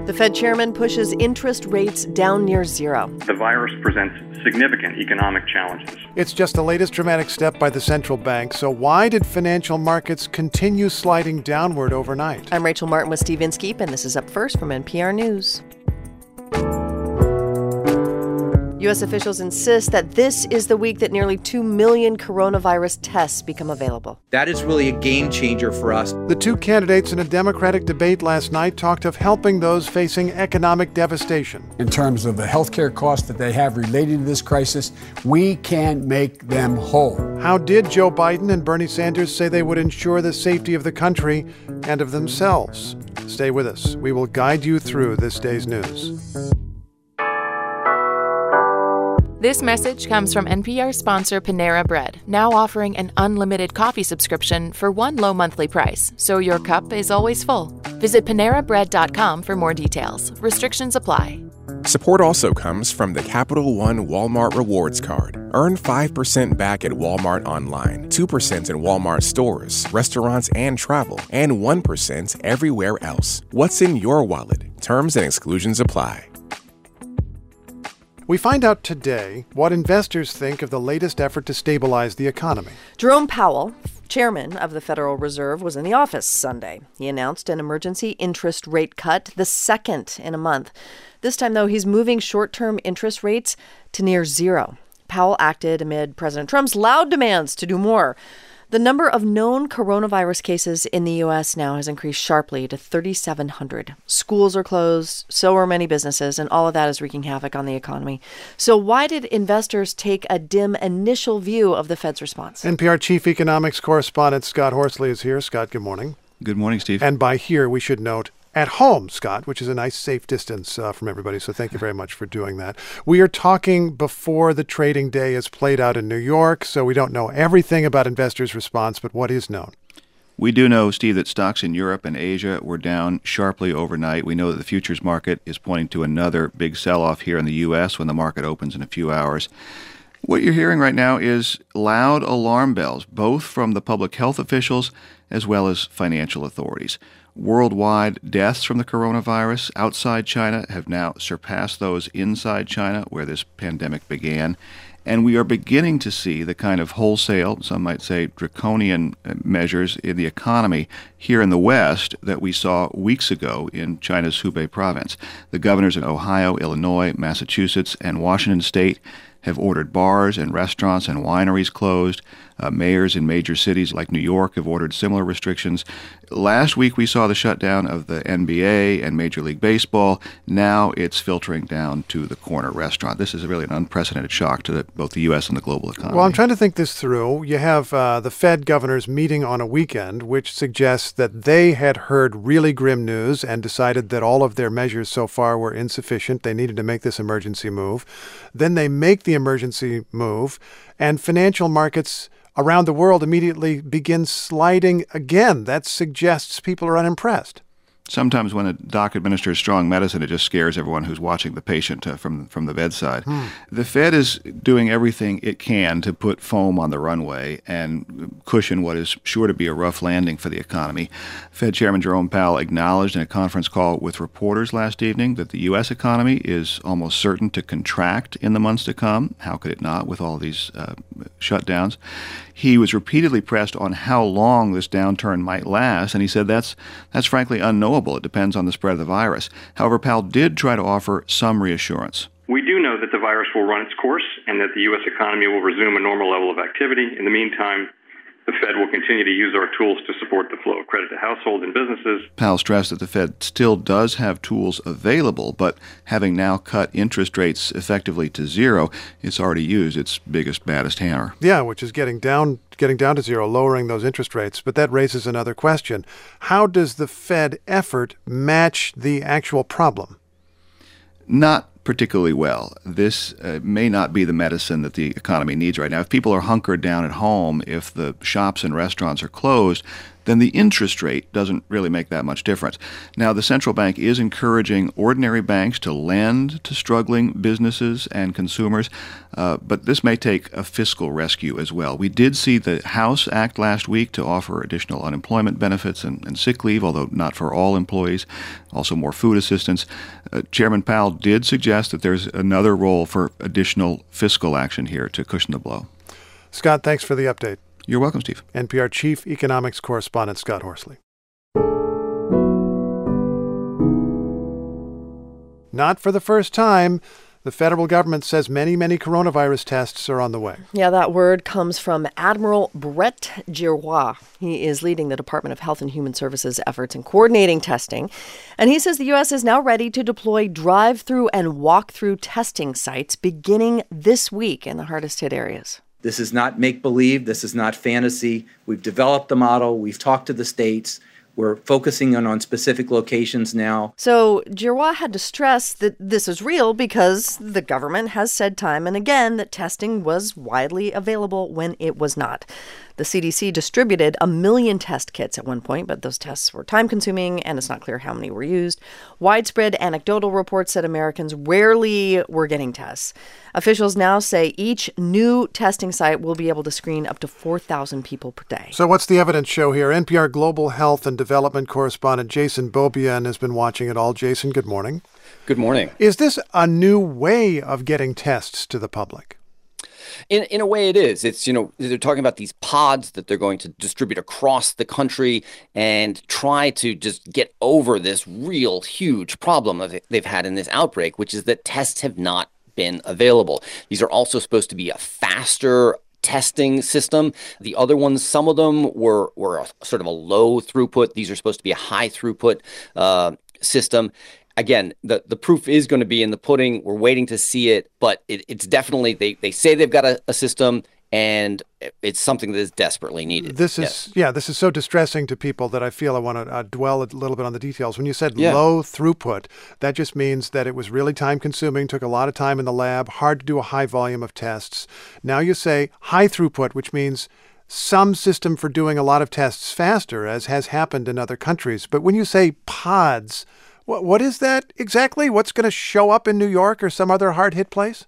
The Fed chairman pushes interest rates down near zero. The virus presents significant economic challenges. It's just the latest dramatic step by the central bank. So why did financial markets continue sliding downward overnight? I'm Rachel Martin with Steve Inskeep, and this is Up First from NPR News. U.S. officials insist that this is the week that nearly 2 million coronavirus tests become available. That is really a game changer for us. The two candidates in a Democratic debate last night talked of helping those facing economic devastation. In terms of the healthcare costs that they have related to this crisis, we can make them whole. How did Joe Biden and Bernie Sanders say they would ensure the safety of the country and of themselves? Stay with us. We will guide you through this day's news. This message comes from NPR sponsor Panera Bread, now offering an unlimited coffee subscription for one low monthly price, so your cup is always full. Visit PaneraBread.com for more details. Restrictions apply. Support also comes from the Capital One Walmart Rewards Card. Earn 5% back at Walmart online, 2% in Walmart stores, restaurants, and travel, and 1% everywhere else. What's in your wallet? Terms and exclusions apply. We find out today what investors think of the latest effort to stabilize the economy. Jerome Powell, chairman of the Federal Reserve, was in the office Sunday. He announced an emergency interest rate cut, the second in a month. This time, though, he's moving short-term interest rates to near zero. Powell acted amid President Trump's loud demands to do more. The number of known coronavirus cases in the U.S. now has increased sharply to 3,700. Schools are closed, so are many businesses, and all of that is wreaking havoc on the economy. So why did investors take a dim initial view of the Fed's response? NPR chief economics correspondent Scott Horsley is here. Scott, good morning. Good morning, Steve. And by here, we should note, at home, Scott, which is a nice, safe distance from everybody. So thank you very much for doing that. We are talking before the trading day is played out in New York, so we don't know everything about investors' response, but what is known? We do know, Steve, that stocks in Europe and Asia were down sharply overnight. We know that the futures market is pointing to another big sell-off here in the U.S. when the market opens in a few hours. What you're hearing right now is loud alarm bells, both from the public health officials as well as financial authorities. Worldwide deaths from the coronavirus outside China have now surpassed those inside China, where this pandemic began. And we are beginning to see the kind of wholesale, some might say draconian measures in the economy here in the West that we saw weeks ago in China's Hubei province. The governors in Ohio, Illinois, Massachusetts, and Washington state have ordered bars and restaurants and wineries closed. Mayors in major cities like New York have ordered similar restrictions. Last week, we saw the shutdown of the NBA and Major League Baseball. Now it's filtering down to the corner restaurant. This is really an unprecedented shock to both the U.S. and the global economy. Well, I'm trying to think this through. You have the Fed governors meeting on a weekend, which suggests that they had heard really grim news and decided that all of their measures so far were insufficient. They needed to make this emergency move. Then they make the emergency move, and financial markets around the world immediately begin sliding again. That suggests people are unimpressed. Sometimes when a doc administers strong medicine, it just scares everyone who's watching the patient from the bedside. The Fed is doing everything it can to put foam on the runway and cushion what is sure to be a rough landing for the economy. Fed Chairman Jerome Powell acknowledged in a conference call with reporters last evening that the U.S. economy is almost certain to contract in the months to come. How could it not with all these shutdowns? He was repeatedly pressed on how long this downturn might last, and he said that's frankly unknowable. It depends on the spread of the virus. However, Powell did try to offer some reassurance. We do know that the virus will run its course and that the U.S. economy will resume a normal level of activity. In the meantime, the Fed will continue to use our tools to support the flow of credit to households and businesses. Powell stressed that the Fed still does have tools available, but having now cut interest rates effectively to zero, it's already used its biggest, baddest hammer. Yeah, which is getting down to zero, lowering those interest rates. But that raises another question. How does the Fed effort match the actual problem? Not particularly well. This may not be the medicine that the economy needs right now. If people are hunkered down at home, if the shops and restaurants are closed, then the interest rate doesn't really make that much difference. Now, the central bank is encouraging ordinary banks to lend to struggling businesses and consumers, but this may take a fiscal rescue as well. We did see the House act last week to offer additional unemployment benefits and sick leave, although not for all employees, also more food assistance. Chairman Powell did suggest that there's another role for additional fiscal action here to cushion the blow. Scott, thanks for the update. You're welcome, Steve. NPR Chief Economics Correspondent Scott Horsley. Not for the first time, the federal government says many coronavirus tests are on the way. Yeah, that word comes from Admiral Brett Giroir. He is leading the Department of Health and Human Services efforts in coordinating testing. And he says the U.S. is now ready to deploy drive-through and walk-through testing sites beginning this week in the hardest hit areas. This is not make-believe. This is not fantasy. We've developed the model. We've talked to the states. We're focusing on specific locations now. So Giroir had to stress that this is real because the government has said time and again that testing was widely available when it was not. The CDC distributed 1 million test kits at one point, but those tests were time-consuming, and it's not clear how many were used. Widespread anecdotal reports said Americans rarely were getting tests. Officials now say each new testing site will be able to screen up to 4,000 people per day. So what's the evidence show here? NPR Global Health and Development correspondent Jason Beaubien has been watching it all. Jason, good morning. Good morning. Is this a new way of getting tests to the public? In a way it is. It's, they're talking about these pods that they're going to distribute across the country and try to just get over this real huge problem that they've had in this outbreak, which is that tests have not been available. These are also supposed to be a faster testing system. The other ones, some of them were sort of a low throughput. These are supposed to be a high throughput system. Again, the proof is going to be in the pudding. We're waiting to see it, but it's definitely, they say they've got a system, and it's something that is desperately needed. This is so distressing to people that I feel I want to dwell a little bit on the details. When you said low throughput, that just means that it was really time consuming, took a lot of time in the lab, hard to do a high volume of tests. Now you say high throughput, which means some system for doing a lot of tests faster, as has happened in other countries. But when you say pods, what is that exactly? What's going to show up in New York or some other hard-hit place?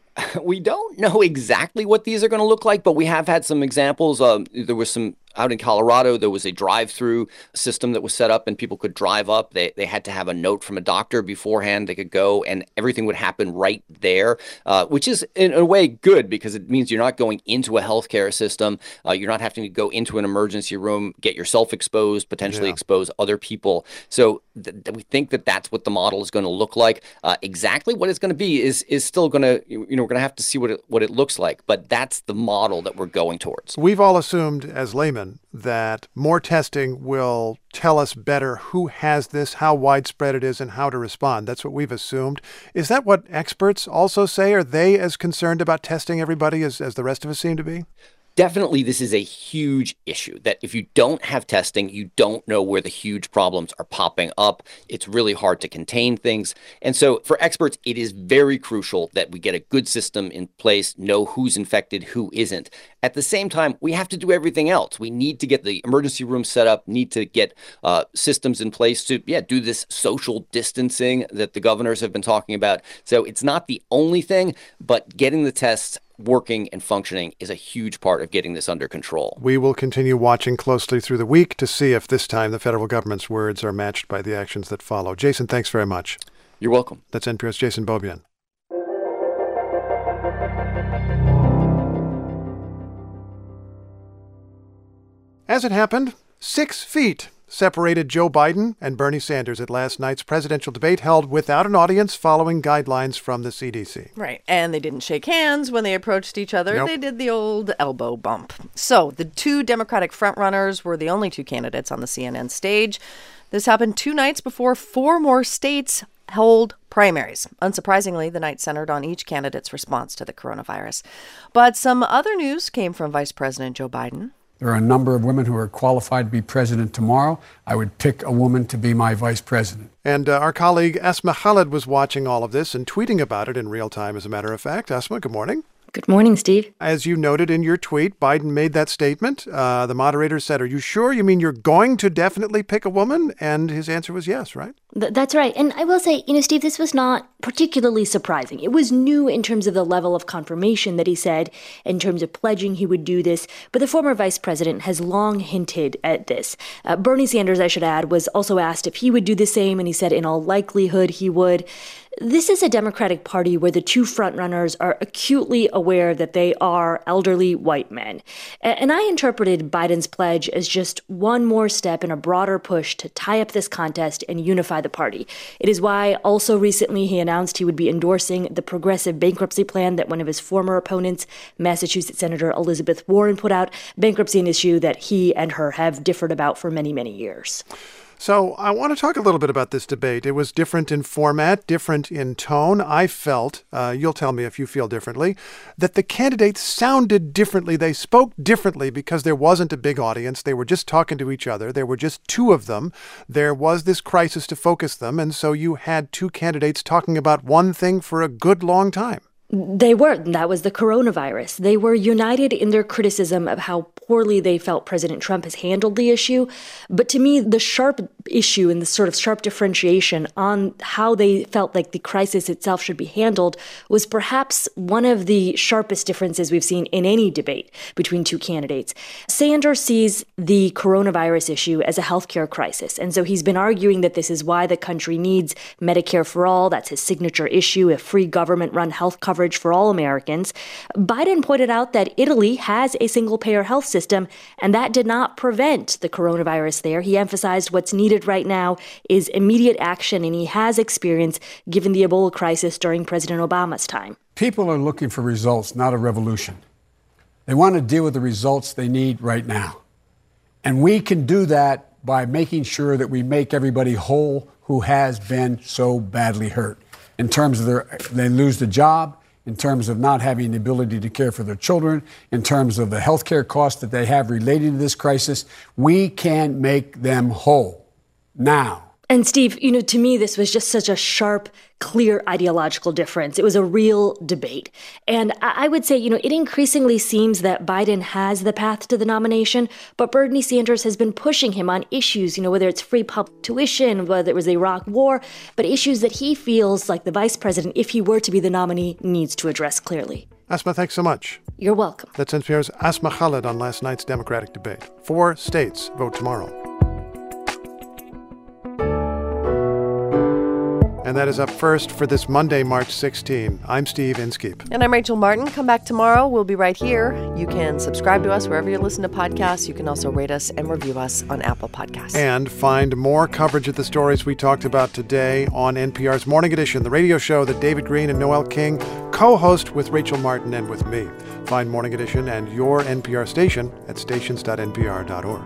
We don't know exactly what these are going to look like, but we have had some examples. There was some out in Colorado. There was a drive-through system that was set up, and people could drive up. They had to have a note from a doctor beforehand. They could go, and everything would happen right there, which is in a way good because it means you're not going into a healthcare system. You're not having to go into an emergency room, get yourself exposed, potentially expose other people. So we think that that's what the model is going to look like. Exactly what it's going to be is still going to, we're going to have to see what it looks like. But that's the model that we're going towards. We've all assumed as laymen that more testing will tell us better who has this, how widespread it is, and how to respond. That's what we've assumed. Is that what experts also say? Are they as concerned about testing everybody as the rest of us seem to be? Definitely, this is a huge issue that if you don't have testing, you don't know where the huge problems are popping up. It's really hard to contain things. And so for experts, it is very crucial that we get a good system in place, know who's infected, who isn't. At the same time, we have to do everything else. We need to get the emergency room set up, need to get systems in place to, do this social distancing that the governors have been talking about. So it's not the only thing, but getting the tests working and functioning is a huge part of getting this under control. We will continue watching closely through the week to see if this time the federal government's words are matched by the actions that follow. Jason, thanks very much. You're welcome. That's NPR's Jason Beaubien. As it happened, 6 feet separated Joe Biden and Bernie Sanders at last night's presidential debate held without an audience following guidelines from the CDC. Right. And they didn't shake hands when they approached each other. Nope. They did the old elbow bump. So the two Democratic frontrunners were the only two candidates on the CNN stage. This happened 2 nights before 4 more states held primaries. Unsurprisingly, the night centered on each candidate's response to the coronavirus. But some other news came from Vice President Joe Biden. There are a number of women who are qualified to be president tomorrow. I would pick a woman to be my vice president. And our colleague Asma Khalid was watching all of this and tweeting about it in real time, as a matter of fact. Asma, good morning. Good morning, Steve. As you noted in your tweet, Biden made that statement. The moderator said, "Are you sure? You mean you're going to definitely pick a woman?" And his answer was yes, right? That's right. And I will say, Steve, this was not particularly surprising. It was new in terms of the level of confirmation that he said, in terms of pledging he would do this. But the former vice president has long hinted at this. Bernie Sanders, I should add, was also asked if he would do the same, and he said in all likelihood he would. This is a Democratic Party where the two frontrunners are acutely aware that they are elderly white men. And I interpreted Biden's pledge as just one more step in a broader push to tie up this contest and unify the party. It is why also recently he announced he would be endorsing the progressive bankruptcy plan that one of his former opponents, Massachusetts Senator Elizabeth Warren, put out. Bankruptcy, an issue that he and her have differed about for many, many years. So I want to talk a little bit about this debate. It was different in format, different in tone. I felt, you'll tell me if you feel differently, that the candidates sounded differently. They spoke differently because there wasn't a big audience. They were just talking to each other. There were just two of them. There was this crisis to focus them. And so you had two candidates talking about one thing for a good long time. They were. That was the coronavirus. They were united in their criticism of how poorly they felt President Trump has handled the issue. But to me, the sharp issue and the sort of sharp differentiation on how they felt like the crisis itself should be handled was perhaps one of the sharpest differences we've seen in any debate between two candidates. Sanders sees the coronavirus issue as a healthcare crisis. And so he's been arguing that this is why the country needs Medicare for all. That's his signature issue, a free government-run health coverage for all Americans. Biden pointed out that Italy has a single-payer health system, and that did not prevent the coronavirus there. He emphasized what's needed right now is immediate action, and he has experience given the Ebola crisis during President Obama's time. People are looking for results, not a revolution. They want to deal with the results they need right now. And we can do that by making sure that we make everybody whole who has been so badly hurt in terms of they lose the job, in terms of not having the ability to care for their children, in terms of the health care costs that they have related to this crisis. We can make them whole now. And Steve, to me, this was just such a sharp, clear ideological difference. It was a real debate. And I would say, it increasingly seems that Biden has the path to the nomination, but Bernie Sanders has been pushing him on issues, whether it's free public tuition, whether it was the Iraq war, but issues that he feels like the vice president, if he were to be the nominee, needs to address clearly. Asma, thanks so much. You're welcome. That's NPR's Asma Khalid on last night's Democratic debate. 4 states vote tomorrow. And that is up first for this Monday, March 16. I'm Steve Inskeep. And I'm Rachel Martin. Come back tomorrow. We'll be right here. You can subscribe to us wherever you listen to podcasts. You can also rate us and review us on Apple Podcasts. And find more coverage of the stories we talked about today on NPR's Morning Edition, the radio show that David Green and Noel King co-host with Rachel Martin and with me. Find Morning Edition and your NPR station at stations.npr.org.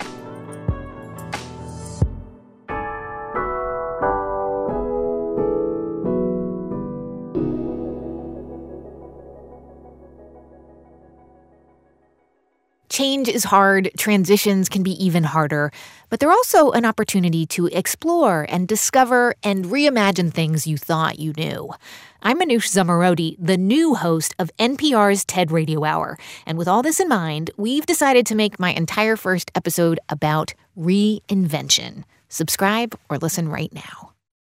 Change is hard, transitions can be even harder, but they're also an opportunity to explore and discover and reimagine things you thought you knew. I'm Manoush Zomorodi, the new host of NPR's TED Radio Hour, and with all this in mind, we've decided to make my entire first episode about reinvention. Subscribe or listen right now.